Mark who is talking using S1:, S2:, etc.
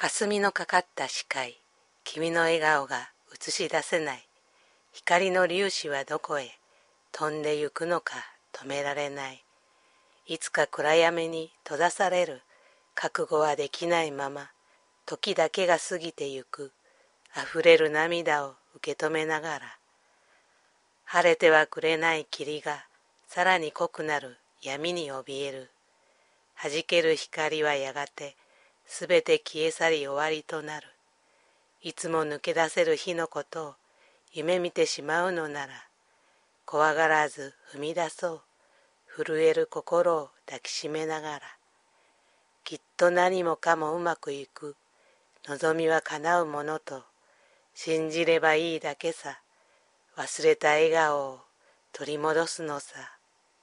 S1: 霞のかかった視界、君の笑顔が映し出せない。光の粒子はどこへ飛んでゆくのか止められない。いつか暗闇に閉ざされる覚悟はできないまま、時だけが過ぎてゆく。溢れる涙を受け止めながら、晴れてはくれない霧がさらに濃くなる闇に怯える。弾ける光はやがてすべて消え去り終わりとなる。いつも抜け出せる日のことを夢見てしまうのなら、怖がらず踏み出そう。震える心を抱きしめながら、きっと何もかもうまくいく。望みは叶うものと信じればいいだけさ。忘れた笑顔を取り戻すのさ。